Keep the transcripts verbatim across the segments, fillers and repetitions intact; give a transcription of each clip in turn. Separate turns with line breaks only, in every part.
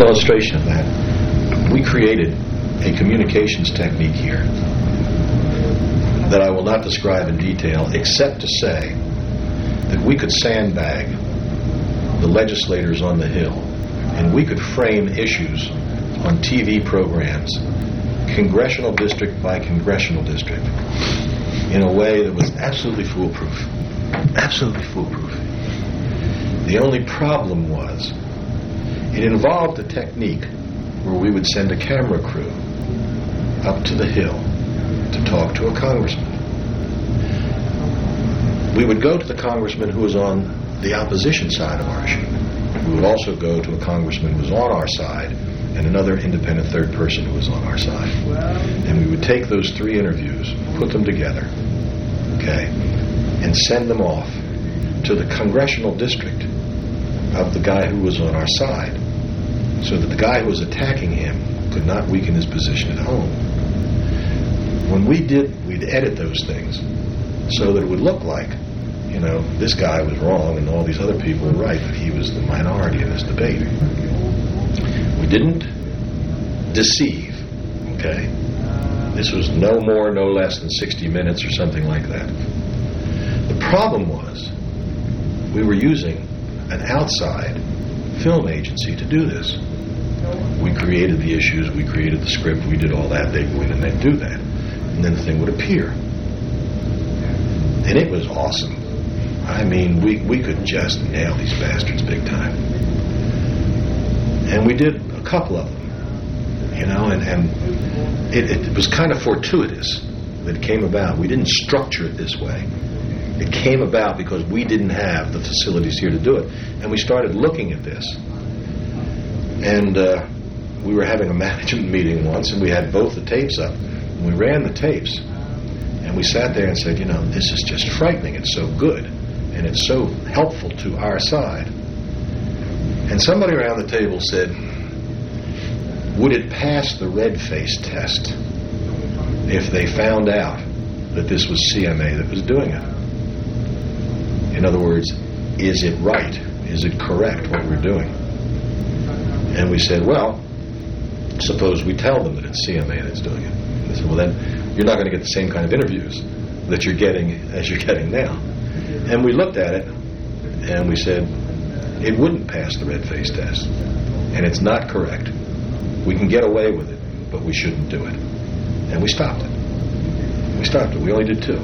illustration of that, we created a communications technique here that I will not describe in detail, except to say that we could sandbag the legislators on the Hill, and we could frame issues on T V programs, congressional district by congressional district, in a way that was absolutely foolproof. Absolutely foolproof. The only problem was it involved a technique where we would send a camera crew up to the Hill to talk to a congressman. We would go to the congressman who was on the opposition side of our issue. We would also go to a congressman who was on our side and another independent third person who was on our side. And we would take those three interviews, put them together, okay, and send them off to the congressional district of the guy who was on our side, so that the guy who was attacking him could not weaken his position at home. When we did, we'd edit those things so that it would look like, you know, this guy was wrong and all these other people were right, but he was the minority in this debate. We didn't deceive, okay? This was no more, no less than sixty minutes or something like that. The problem was we were using an outside film agency to do this. We created the issues, we created the script, we did all that, they'd go in and they'd do that. And then the thing would appear. And it was awesome. I mean, we, we could just nail these bastards big time. And we did a couple of them, you know, and, and it, it was kind of fortuitous that it came about. We didn't structure it this way. It came about because we didn't have the facilities here to do it. And we started looking at this. And uh, we were having a management meeting once, and we had both the tapes up. And we ran the tapes. And we sat there and said, you know, this is just frightening. It's so good. And it's so helpful to our side. And somebody around the table said, would it pass the red face test if they found out that this was C M A that was doing it? In other words, is it right? Is it correct what we're doing? And we said, well, suppose we tell them that it's C M A that's doing it. And they said, well, then you're not going to get the same kind of interviews that you're getting as you're getting now. And we looked at it and we said, it wouldn't pass the red face test. And it's not correct. We can get away with it, but we shouldn't do it. And we stopped it. We stopped it. We only did two.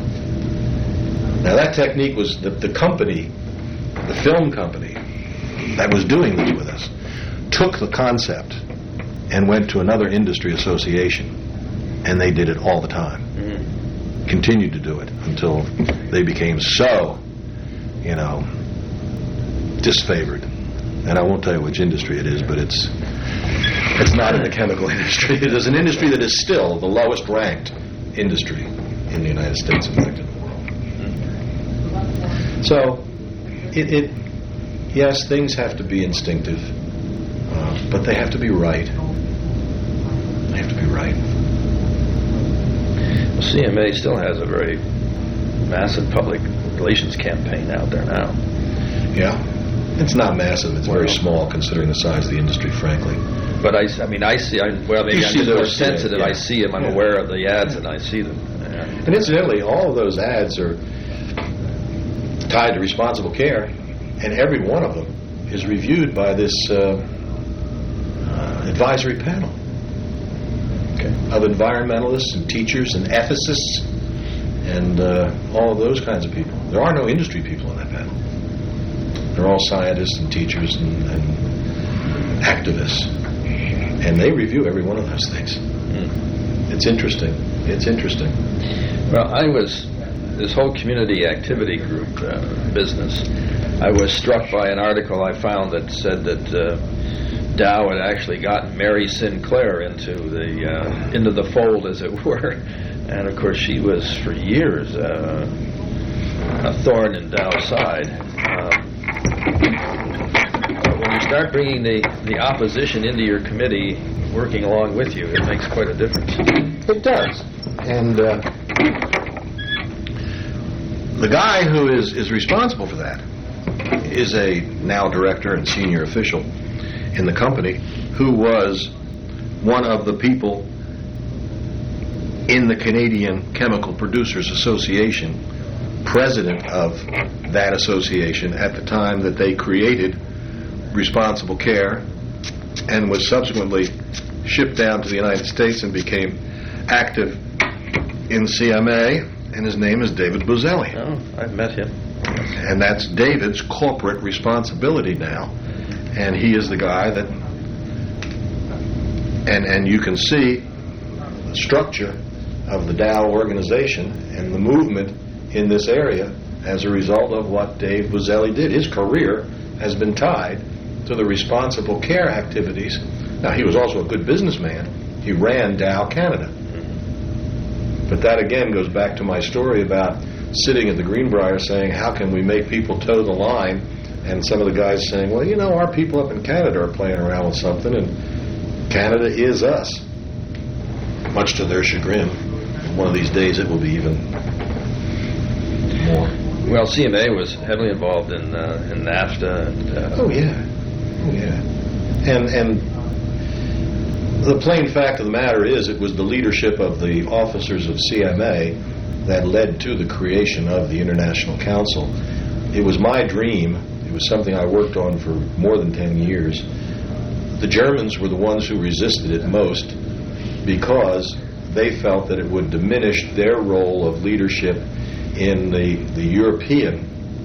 Now that technique was the, the company, the film company that was doing this with us, took the concept and went to another industry association, and they did it all the time. Mm-hmm. Continued to do it until they became so, you know, disfavored. And I won't tell you which industry it is, but it's it's not in the chemical industry. It is an industry that is still the lowest ranked industry in the United States, in fact, in the world. So, it, it yes, things have to be instinctive, uh, but they have to be right. They have to be right.
Well, C M A still has a very massive public relations campaign out there now.
Yeah. It's not massive. It's very small considering the size of the industry, frankly.
But I, I mean, I see, I, well, maybe
You
I'm
see
just more
those,
sensitive.
yeah.
I see them. I'm
Yeah.
aware of the ads, and I see them. Yeah.
And incidentally, all of those ads are tied to responsible care, and every one of them is reviewed by this uh, uh, advisory panel okay. of environmentalists and teachers and ethicists and uh, all of those kinds of people. There are no industry people on that panel. They're all scientists and teachers and, and activists. And they review every one of those things. Mm. It's interesting. It's interesting.
Well, I was, this whole community activity group uh, business, I was struck by an article I found that said that uh, Dow had actually gotten Mary Sinclair into the uh, into the fold, as it were. And, of course, she was, for years, uh, a thorn in Dow's side. Um, when you start bringing the, the opposition into your committee, working along with you, it makes quite a difference.
It does. And uh, the guy who is, is responsible for that is a now director and senior official in the company who was one of the people in the Canadian Chemical Producers Association, president of that association at the time that they created Responsible Care, and was subsequently shipped down to the United States and became active in C M A, and his name is David Buzzelli.
Oh, I've met him.
And that's David's corporate responsibility now. And he is the guy that, and and you can see the structure of the Dow organization and the movement in this area as a result of what Dave Buzzelli did. His career has been tied to the responsible care activities. Now, he was also a good businessman. He ran Dow Canada. But that again goes back to my story about sitting at the Greenbrier saying, how can we make people toe the line? And some of the guys saying, well, you know, our people up in Canada are playing around with something, and Canada is us. Much to their chagrin. One of these days it will be even more.
Well, C M A was heavily involved in uh, in NAFTA. And, uh,
oh yeah, oh yeah, and and the plain fact of the matter is, it was the leadership of the officers of C M A that led to the creation of the International Council. It was my dream. It was something I worked on for more than ten years. The Germans were the ones who resisted it most because they felt that it would diminish their role of leadership in the, the European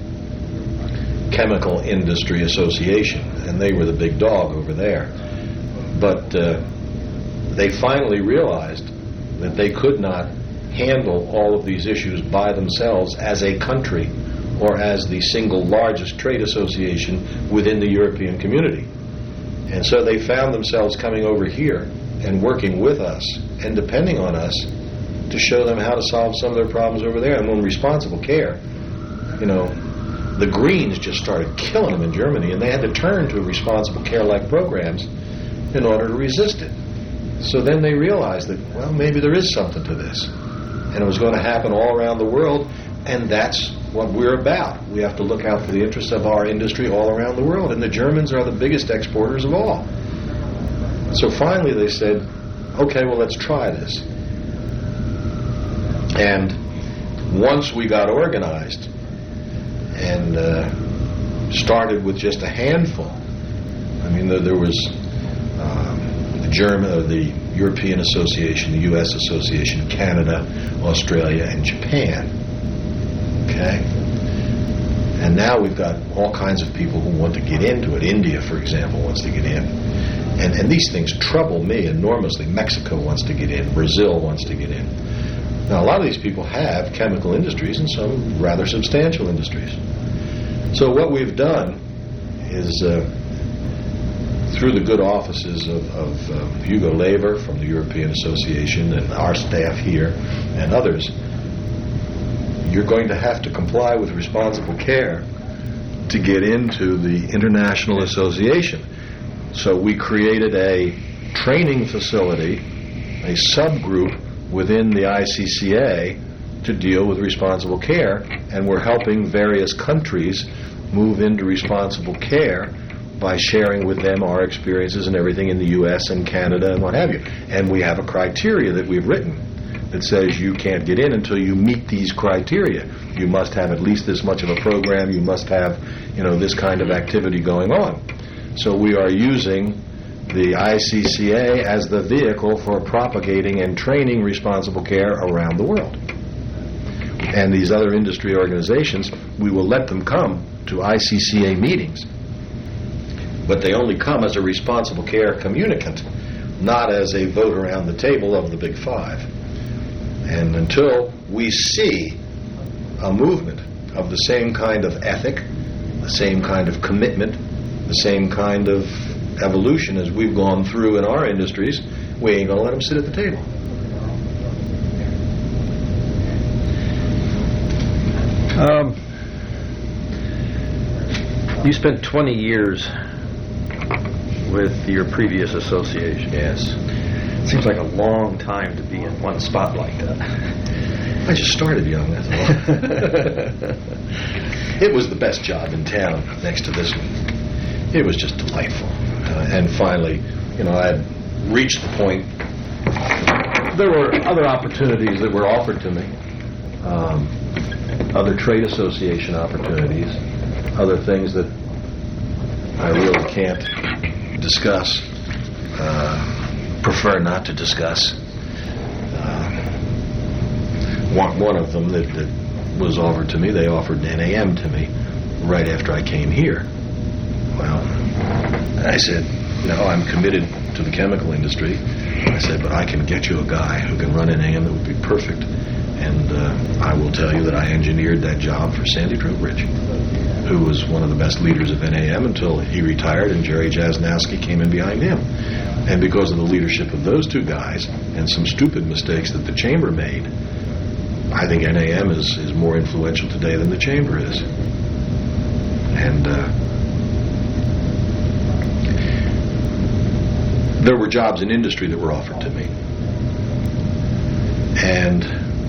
Chemical Industry Association, and they were the big dog over there. But uh, they finally realized that they could not handle all of these issues by themselves as a country or as the single largest trade association within the European community. And so they found themselves coming over here and working with us and depending on us to show them how to solve some of their problems over there. And when Responsible Care, you know, the Greens just started killing them in Germany, and they had to turn to Responsible Care-like programs in order to resist it. So then they realized that, well, maybe there is something to this. And it was going to happen all around the world, and that's what we're about. We have to look out for the interests of our industry all around the world, and the Germans are the biggest exporters of all. So finally they said, okay, well, let's try this. And once we got organized and uh, started with just a handful, I mean, there, there was um, the German, uh, the European Association, the U S Association, Canada, Australia, and Japan. Okay? And now we've got all kinds of people who want to get into it. India, for example, wants to get in. And, and these things trouble me enormously. Mexico wants to get in. Brazil wants to get in. Now, a lot of these people have chemical industries and some rather substantial industries. So what we've done is, uh, through the good offices of, of uh, Hugo Lever from the European Association and our staff here and others, you're going to have to comply with Responsible Care to get into the International Association. So we created a training facility, a subgroup within the I C C A to deal with responsible care, and we're helping various countries move into responsible care by sharing with them our experiences and everything in the U S and Canada and what have you. And we have a criteria that we've written that says you can't get in until you meet these criteria. You must have at least this much of a program. You must have, you know, this kind of activity going on. So we are using the I C C A as the vehicle for propagating and training responsible care around the world. And these other industry organizations, we will let them come to I C C A meetings, but they only come as a responsible care communicant, not as a vote around the table of the Big Five. And until we see a movement of the same kind of ethic, the same kind of commitment, the same kind of evolution as we've gone through in our industries, we ain't going to let them sit at the table.
Um, you spent twenty years with your previous association.
Yes.
It seems like a long time to be in one spot like that.
I just started young, that's all. It was the best job in town next to this one. It was just delightful. Uh, and finally, you know, I had reached the point. There were other opportunities that were offered to me, um, other trade association opportunities, other things that I really can't discuss, uh, prefer not to discuss. Uh, one, one of them that, that was offered to me, they offered N A M to me right after I came here. Well, I said, no, I'm committed to the chemical industry. I said, but I can get you a guy who can run N A M that would be perfect. And uh, I will tell you that I engineered that job for Sandy Trowbridge, who was one of the best leaders of N A M until he retired and Jerry Jasnowski came in behind him. And because of the leadership of those two guys and some stupid mistakes that the Chamber made, I think N A M is, is more influential today than the Chamber is. And uh, there were jobs in industry that were offered to me. And,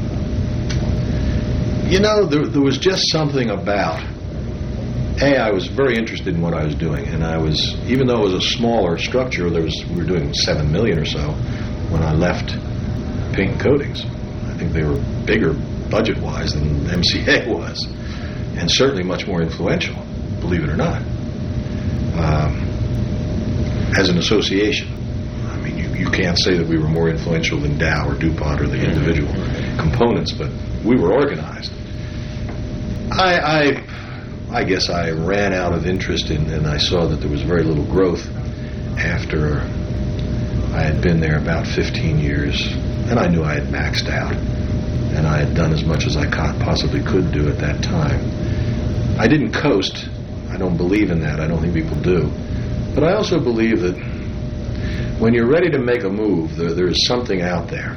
you know, there, there was just something about, A, I was very interested in what I was doing. And I was, even though it was a smaller structure, there was we were doing seven million or so when I left Paint and Coatings. I think they were bigger budget-wise than M C A was, and certainly much more influential, believe it or not, um, as an association. I mean, you, you can't say that we were more influential than Dow or DuPont or the individual components, but we were organized. I, I, I guess I ran out of interest in, and I saw that there was very little growth after I had been there about fifteen years, and I knew I had maxed out. And I had done as much as I possibly could do at that time. I didn't coast. I don't believe in that. I don't think people do. But I also believe that when you're ready to make a move, there, there's something out there.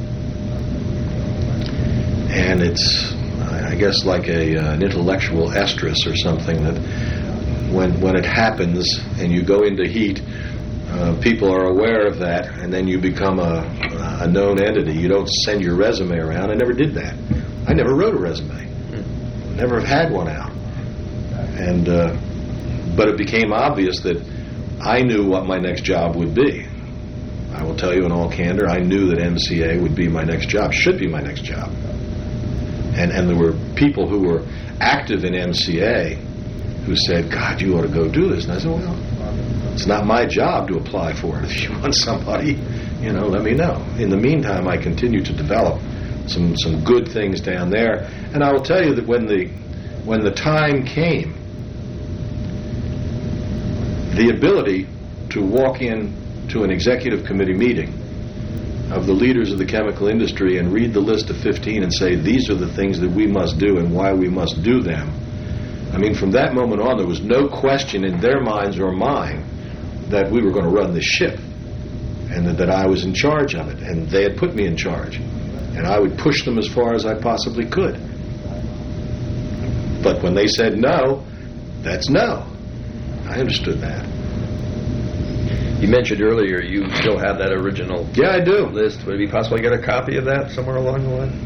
And it's, I guess, like a, uh, an intellectual estrus or something that when, when it happens and you go into heat, Uh, people are aware of that, and then you become a, a known entity. You don't send your resume around. I never did that. I never wrote a resume. Never have had one out. And uh, but it became obvious that I knew what my next job would be. I will tell you in all candor, I knew that M C A would be my next job, should be my next job. And and there were people who were active in M C A who said, God, you ought to go do this. And I said, well, it's not my job to apply for it. If you want somebody, you know, let me know. In the meantime, I continue to develop some, some good things down there. And I will tell you that when the when the time came, the ability to walk in to an executive committee meeting of the leaders of the chemical industry and read the list of fifteen and say, these are the things that we must do and why we must do them. I mean, from that moment on, there was no question in their minds or mine that we were going to run this ship and that, that I was in charge of it, and they had put me in charge, and I would push them as far as I possibly could. But when they said no, that's no. I understood that.
You mentioned earlier you still have that original
yeah, I do.
list. Would it be possible to get a copy of that somewhere along the line?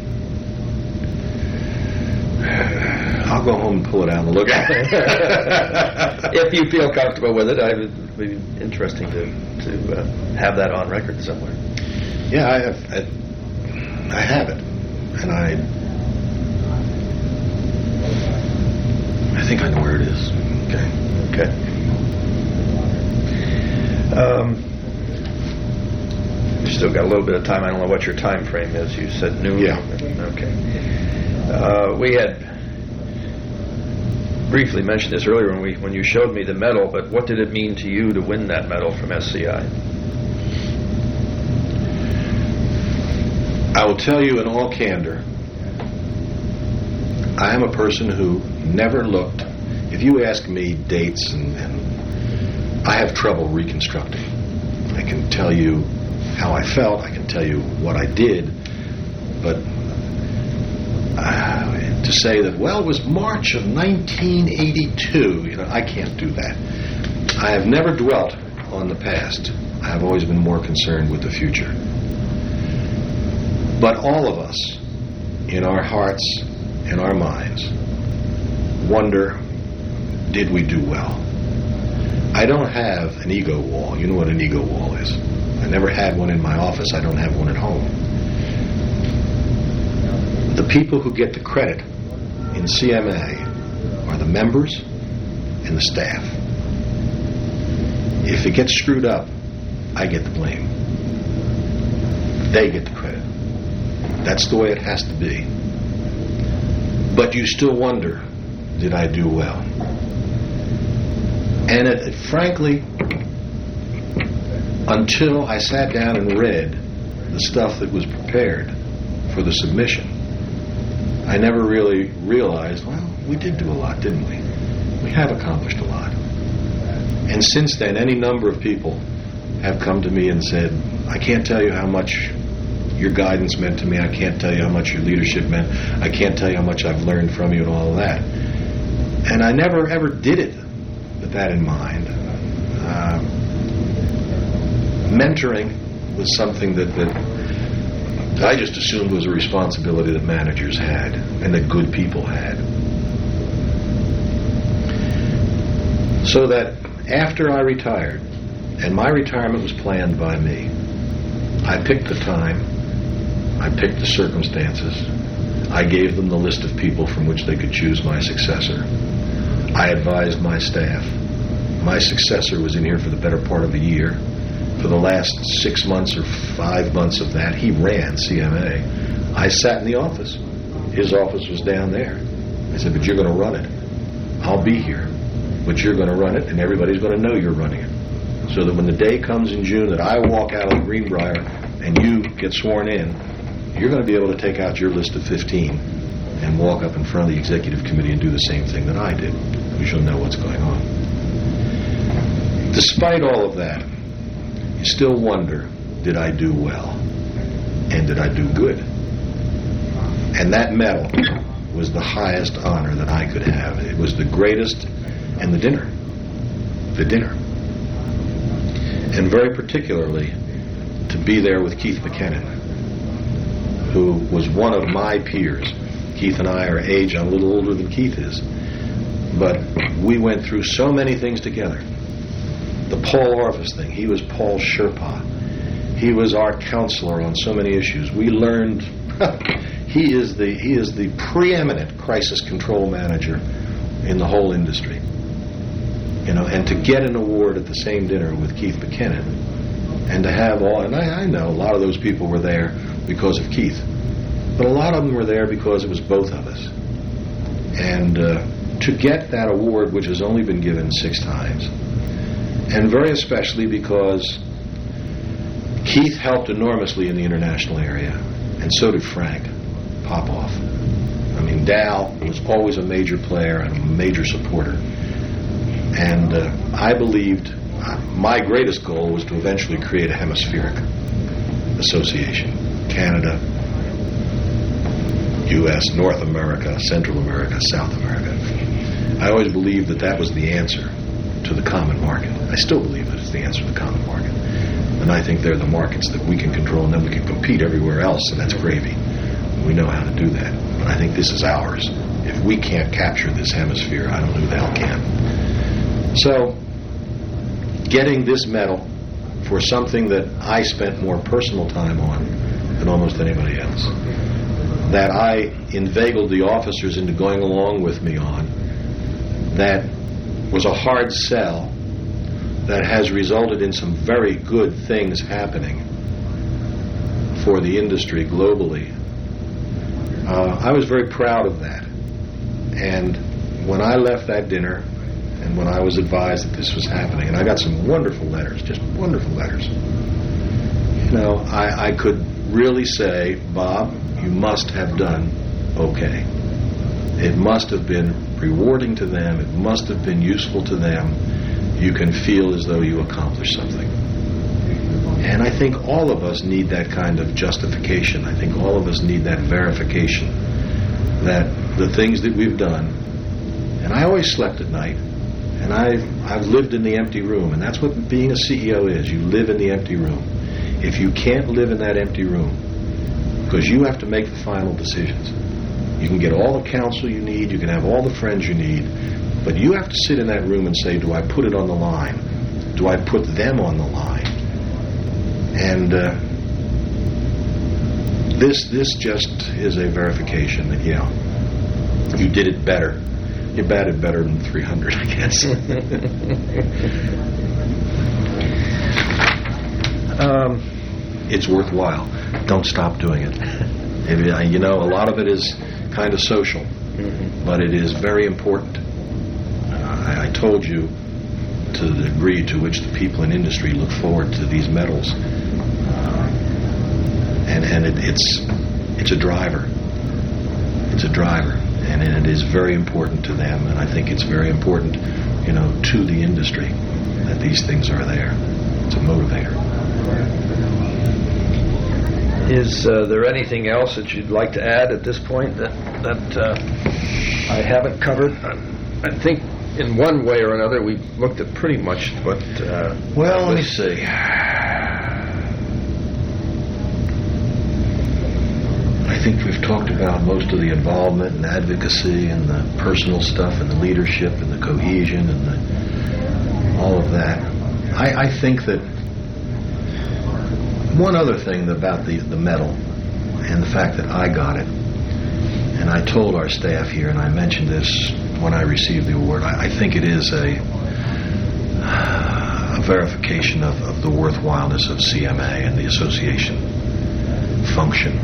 I'll go home and pull it out and look at it.
If you feel comfortable with it, I would it would be interesting to to uh, have that on record somewhere.
Yeah, I have, I, I have it, and I I think I know where it is. Okay.
Okay. Um, you still got a little bit of time. I don't know what your time frame is. You said noon.
Yeah.
Okay. Uh, we had briefly mentioned this earlier when we when you showed me the medal, but what did it mean to you to win that medal from S C I?
I will tell you in all candor, I am a person who never looked. If you ask me dates, and, and I have trouble reconstructing. I can tell you how I felt. I can tell you what I did, but uh, to say that, well, it was March of nineteen eighty-two, you know, I can't do that. I have never dwelt on the past. I have always been more concerned with the future. But all of us, in our hearts, in our minds, wonder, did we do well? I don't have an ego wall. You know what an ego wall is. I never had one in my office. I don't have one at home. The people who get the credit in C M A are the members and the staff. If it gets screwed up, I get the blame. They get the credit. That's the way it has to be. But you still wonder, did I do well? And it, it, frankly, until I sat down and read the stuff that was prepared for the submission, I never really realized, well, we did do a lot, didn't we? We have accomplished a lot. And since then, any number of people have come to me and said, I can't tell you how much your guidance meant to me. I can't tell you how much your leadership meant. I can't tell you how much I've learned from you and all of that. And I never, ever did it with that in mind. Uh, mentoring was something that, that I just assumed was a responsibility that managers had and that good people had. So that after I retired, and my retirement was planned by me, I picked the time, I picked the circumstances, I gave them the list of people from which they could choose my successor. I advised my staff. My successor was in here for the better part of a year. For the last six months or five months of that, he ran C M A. I sat in the office. His office was down there. I said, but you're going to run it. I'll be here. But you're going to run it, and everybody's going to know you're running it. So that when the day comes in June that I walk out of the Greenbrier and you get sworn in, you're going to be able to take out your list of fifteen and walk up in front of the executive committee and do the same thing that I did, because you'll know what's going on. Despite all of that, you still wonder, did I do well? And did I do good? And that medal was the highest honor that I could have. It was the greatest, and the dinner. The dinner. And very particularly, to be there with Keith McKinnon, who was one of my peers. Keith and I are age, I'm a little older than Keith is. But we went through so many things together. The Paul Orvis thing, he was Paul's Sherpa. He was our counselor on so many issues. We learned, he is the he is the preeminent crisis control manager in the whole industry. You know, and to get an award at the same dinner with Keith McKinnon, and to have all, and I, I know a lot of those people were there because of Keith, but a lot of them were there because it was both of us. And uh, to get that award, which has only been given six times, and very especially because Keith helped enormously in the international area, and so did Frank Popoff. I mean, Dal was always a major player and a major supporter. And uh, I believed uh, my greatest goal was to eventually create a hemispheric association. Canada, U S, North America, Central America, South America. I always believed that that was the answer to the common market. I still believe that it's the answer to the common market. And I think they're the markets that we can control, and then we can compete everywhere else, and that's gravy. We know how to do that. But I think this is ours. If we can't capture this hemisphere, I don't know who the hell can. So, getting this medal for something that I spent more personal time on than almost anybody else, that I inveigled the officers into going along with me on, that was a hard sell, that has resulted in some very good things happening for the industry globally. Uh, I was very proud of that. And when I left that dinner, and when I was advised that this was happening, and I got some wonderful letters, just wonderful letters, you know, I, I could really say, Bob, you must have done okay. It must have been rewarding to them. It must have been useful to them. You can feel as though you accomplished something. And I think all of us need that kind of justification. I think all of us need that verification that the things that we've done, and I always slept at night, and I've, I've lived in the empty room, and that's what being a C E O is. You live in the empty room. If you can't live in that empty room, because you have to make the final decisions, You can get all the counsel you need. You can have all the friends you need. But you have to sit in that room and say, do I put it on the line? Do I put them on the line? And uh, this this just is a verification that, yeah, you did it better. You batted better than three hundred, I guess. um, it's worthwhile. Don't stop doing it. If, you know, a lot of it is kind of social, mm-hmm. but it is very important. Uh, I, I told you to the degree to which the people in industry look forward to these medals, uh, and and it, it's it's a driver. It's a driver, and it is very important to them, and I think it's very important, you know, to the industry that these things are there. It's a motivator.
Is uh, there anything else that you'd like to add at this point that that uh, I haven't covered? I, I think in one way or another we've looked at pretty much what... Uh,
well, let me see. I think we've talked about most of the involvement and advocacy and the personal stuff and the leadership and the cohesion and the, all of that. I, I think that one other thing about the, the medal and the fact that I got it, and I told our staff here, and I mentioned this when I received the award, I, I think it is a, a verification of, of the worthwhileness of C M A and the association function.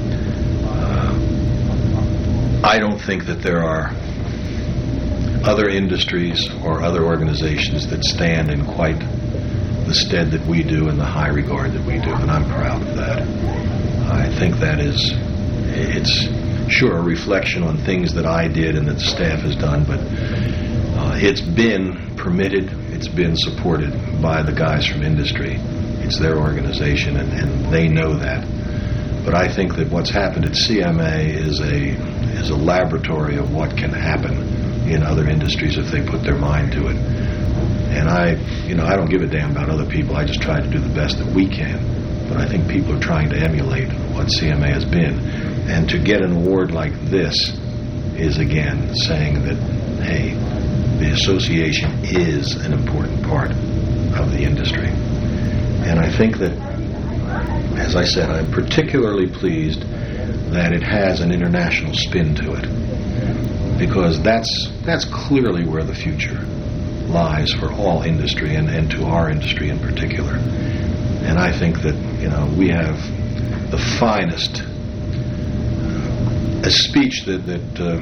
Uh, I don't think that there are other industries or other organizations that stand in quite the stead that we do and the high regard that we do, and I'm proud of that. I think that is, it's sure a reflection on things that I did and that the staff has done, but uh, it's been permitted, it's been supported by the guys from industry. It's their organization, and, and they know that. But I think that what's happened at C M A is a is a laboratory of what can happen in other industries if they put their mind to it. And I, you know, I don't give a damn about other people. I just try to do the best that we can. But I think people are trying to emulate what C M A has been. And to get an award like this is, again, saying that, hey, the association is an important part of the industry. And I think that, as I said, I'm particularly pleased that it has an international spin to it. Because that's that's clearly where the future lies for all industry, and, and to our industry in particular. And I think that, you know, we have the finest uh, a speech that, that uh,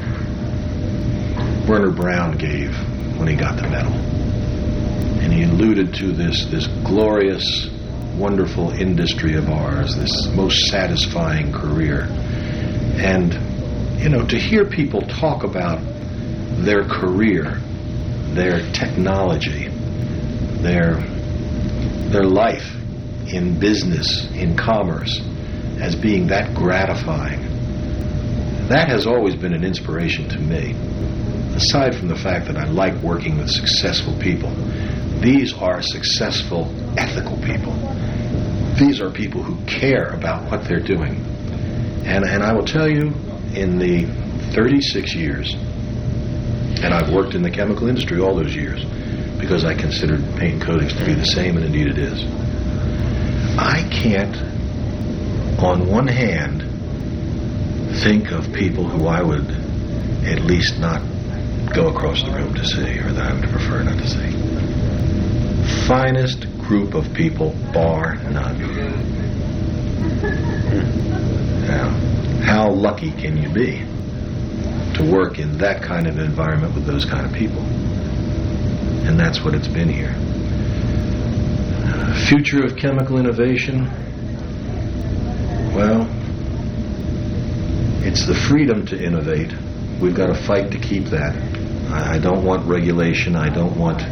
Werner Brown gave when he got the medal. And he alluded to this, this glorious, wonderful industry of ours, this most satisfying career. And, you know, to hear people talk about their career, their technology, their their life in business, in commerce, as being that gratifying, that has always been an inspiration to me. Aside from the fact that I like working with successful people, these are successful, ethical people. These are people who care about what they're doing. And, and I will tell you, in the thirty-six years, and I've worked in the chemical industry all those years because I considered paint and coatings to be the same, and indeed it is. I can't, on one hand, think of people who I would at least not go across the room to see, or that I would prefer not to see. Finest group of people, bar none. Now, how lucky can you be to work in that kind of environment with those kind of people? And that's what it's been here. Uh, future of chemical innovation, well, it's the freedom to innovate. We've got to fight to keep that. I, I don't want regulation. I don't want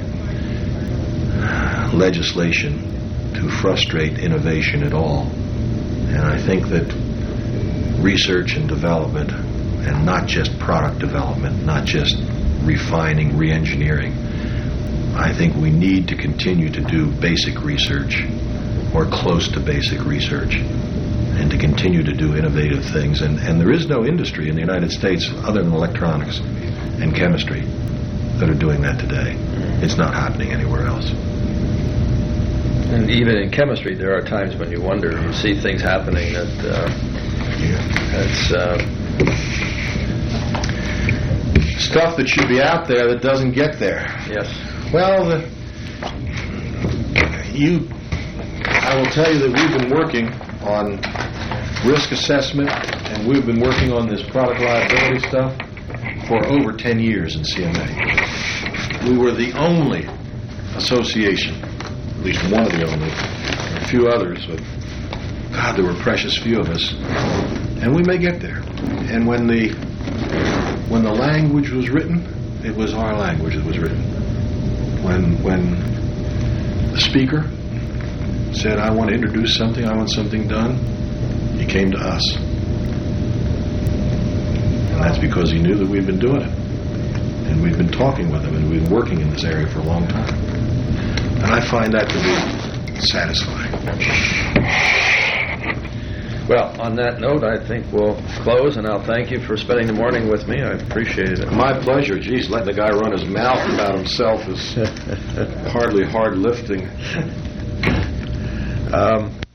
legislation to frustrate innovation at all. And I think that research and development, and not just product development, not just refining, re-engineering, I think we need to continue to do basic research, or close to basic research. and to continue to do innovative things. And, and there is no industry in the United States other than electronics and chemistry that are doing that today. It's not happening anywhere else.
And even in chemistry, there are times when you wonder, you see things happening that uh,
Yeah.
it's uh,
Stuff that should be out there that doesn't get there.
yes.
Well, the, you, I will tell you that we've been working on risk assessment, and we've been working on this product liability stuff for over ten years in C M A. We were the only association, at least one of the only, a few others, but God, there were precious few of us, and we may get there. And when the when the language was written, it was our language that was written. When when the speaker said, "I want to introduce something, I want something done," he came to us. And that's because he knew that we'd been doing it. And we'd been talking with him, and we'd been working in this area for a long time. And I find that to be satisfying.
Well, on that note, I think we'll close, and I'll thank you for spending the morning with me. I appreciate it.
My pleasure. Geez, letting the guy run his mouth about himself is hardly hard lifting.
Um,